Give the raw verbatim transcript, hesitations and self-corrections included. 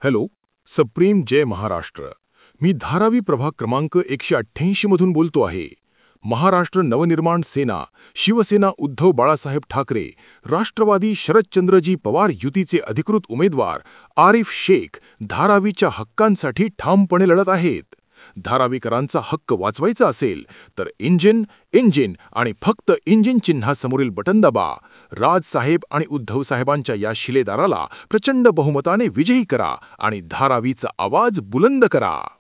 Hello, सप्रेम जय महाराष्ट्र. मी धारावी प्रभाग क्रमांक एकशे अठ्ठ्याऐंशी मधून बोलतो आहे. महाराष्ट्र नवनिर्माण सेना, शिवसेना उद्धव बाळासाहेब ठाकरे, राष्ट्रवादी शरदचंद्रजी पवार युतीचे अधिकृत उमेदवार आरिफ शेख धारावीच्या हक्कांसाठी ठामपणे लढत आहेत. धारावीकरांचा हक्क वाचवायचा असेल तर इंजिन, इंजिन आणि फक्त इंजिन चिन्हासमोरील बटन दाबा. राजसाहेब आणि उद्धवसाहेबांच्या या शिलेदाराला प्रचंड बहुमताने विजयी करा आणि धारावीचा आवाज बुलंद करा.